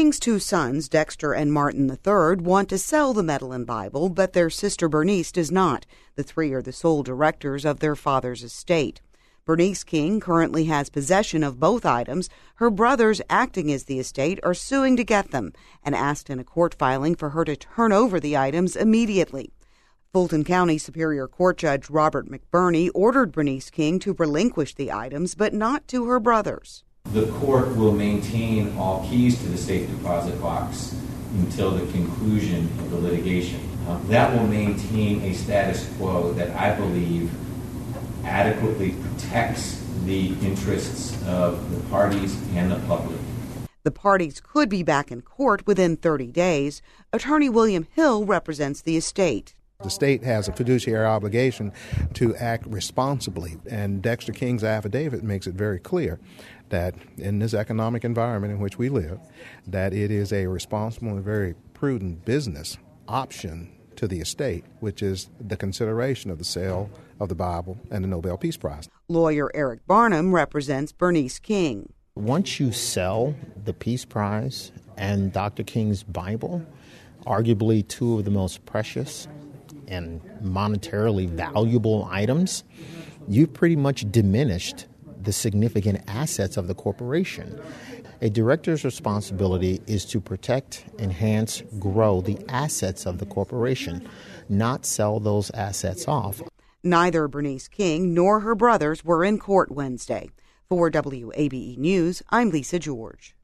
King's two sons, Dexter and Martin III, want to sell the Medellin Bible, but their sister Bernice does not. The three are the sole directors of their father's estate. Bernice King currently has possession of both items. Her brothers, acting as the estate, are suing to get them and asked in a court filing for her to turn over the items immediately. Fulton County Superior Court Judge Robert McBurney ordered Bernice King to relinquish the items, but not to her brothers. The court will maintain all keys to the safe deposit box until the conclusion of the litigation. That will maintain a status quo that I believe adequately protects the interests of the parties and the public. The parties could be back in court within 30 days. Attorney William Hill represents the estate. The state has a fiduciary obligation to act responsibly, and Dexter King's affidavit makes it very clear that in this economic environment in which we live, that it is a responsible and very prudent business option to the estate, which is the consideration of the sale of the Bible and the Nobel Peace Prize. Lawyer Eric Barnum represents Bernice King. Once you sell the Peace Prize and Dr. King's Bible, arguably two of the most precious and monetarily valuable items, you've pretty much diminished the significant assets of the corporation. A director's responsibility is to protect, enhance, grow the assets of the corporation, not sell those assets off. Neither Bernice King nor her brothers were in court Wednesday. For WABE News, I'm Lisa George.